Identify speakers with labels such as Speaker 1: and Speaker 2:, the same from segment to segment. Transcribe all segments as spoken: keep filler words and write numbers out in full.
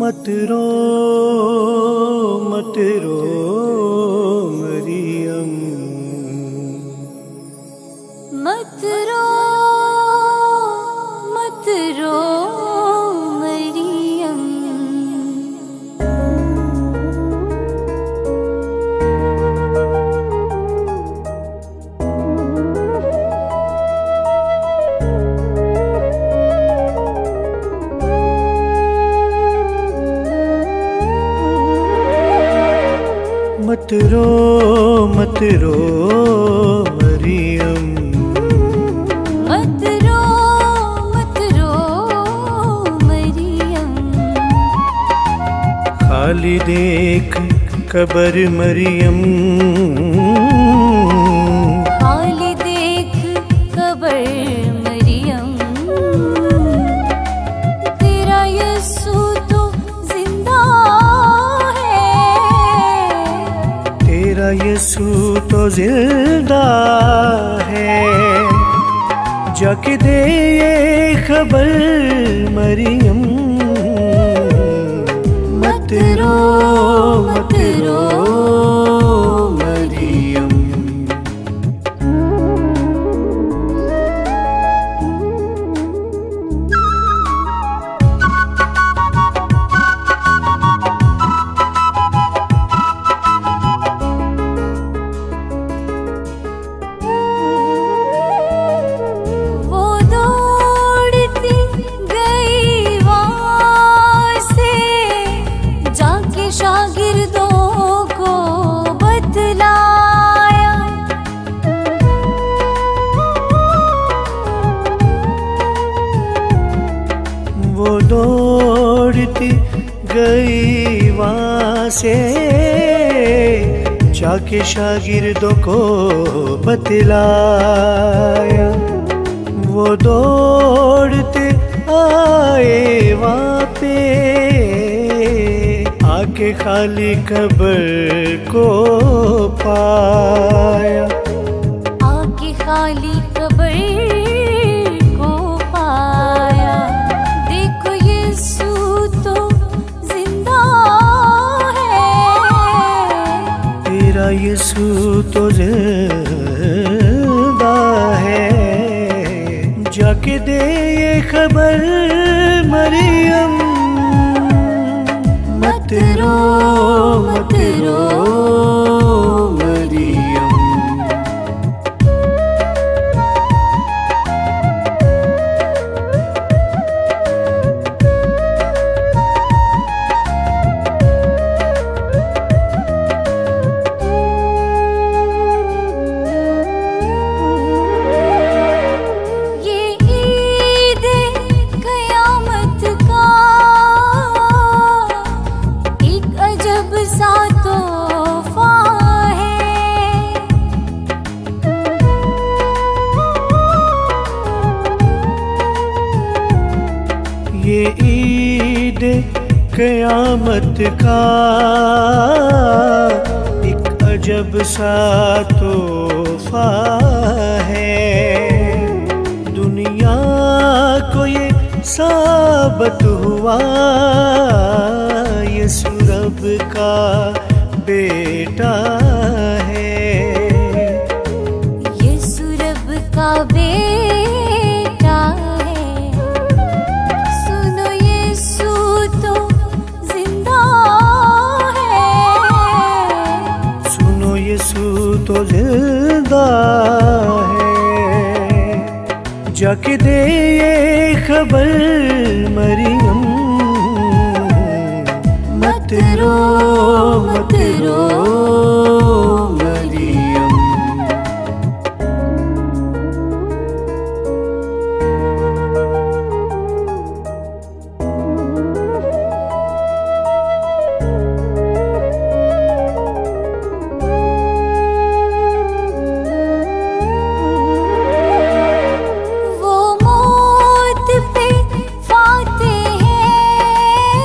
Speaker 1: मत रो मत रो मरियम,
Speaker 2: मत रो मत रो मरियम।
Speaker 1: मत रो मत रो मरियम,
Speaker 2: मत रो मत रो मरियम।
Speaker 1: खाली देख कबर मरियम,
Speaker 2: खाली देख कबर मरियम। तेरा यीशु तो जिंदा है,
Speaker 1: तेरा यीशु तो जिंदा है। जाके दे ये खबर मरियम, मत रो मत रो मरियम।
Speaker 2: वो दौड़ती गई वहाँ से, जाके शागिर्दों को बतलाया।
Speaker 1: वो दौड़ती गई वहाँ से, जाके शागिर्दों को बतलाया। वो दौड़ते आए वहाँ पे, आके खाली कब्र को पाया।
Speaker 2: आके खाली कब्र को पाया। देखो यीशु तो जिंदा है,
Speaker 1: तेरा यीशु तो जिंदा है। जाके दे ये खबर मरियम, मत रो मत रो मरियम।
Speaker 2: ये ईद क़यामत का एक अजब सा तोहफा है।
Speaker 1: ये ईद क़यामत का एक अजब सा तोहफा है। दुनिया को ये साबित हुआ, यीशु रब का बेटा है।
Speaker 2: यीशु रब का बेटा है। सुनो यीशु तो जिंदा है,
Speaker 1: सुनो यीशु तो जिंदा है। जाके दे ये खबर मरियम, मत रो मत रो मरियम।
Speaker 2: वो मौत पे फातेह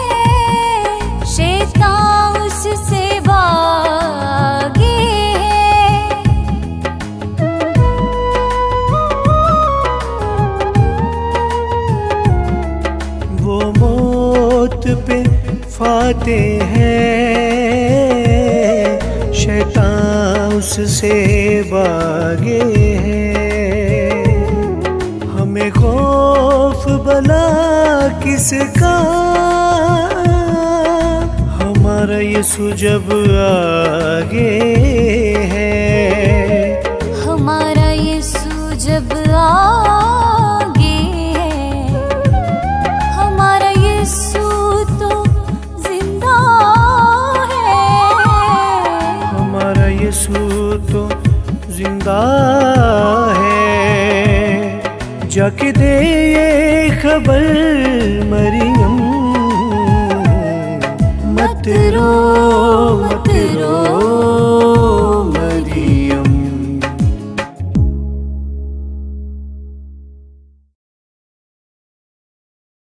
Speaker 2: है, शैतान उससे भागे है।
Speaker 1: पाते हैं, शैतान उससे भागे हैं। हमें खौफ बला किसका, हमारा यीशु जब आगे है।
Speaker 2: हमारा यीशु जब आगे है, हमारा यीशु तो जिंदा है।
Speaker 1: हमारा यीशु तो जिंदा है। जाके दे ये खबर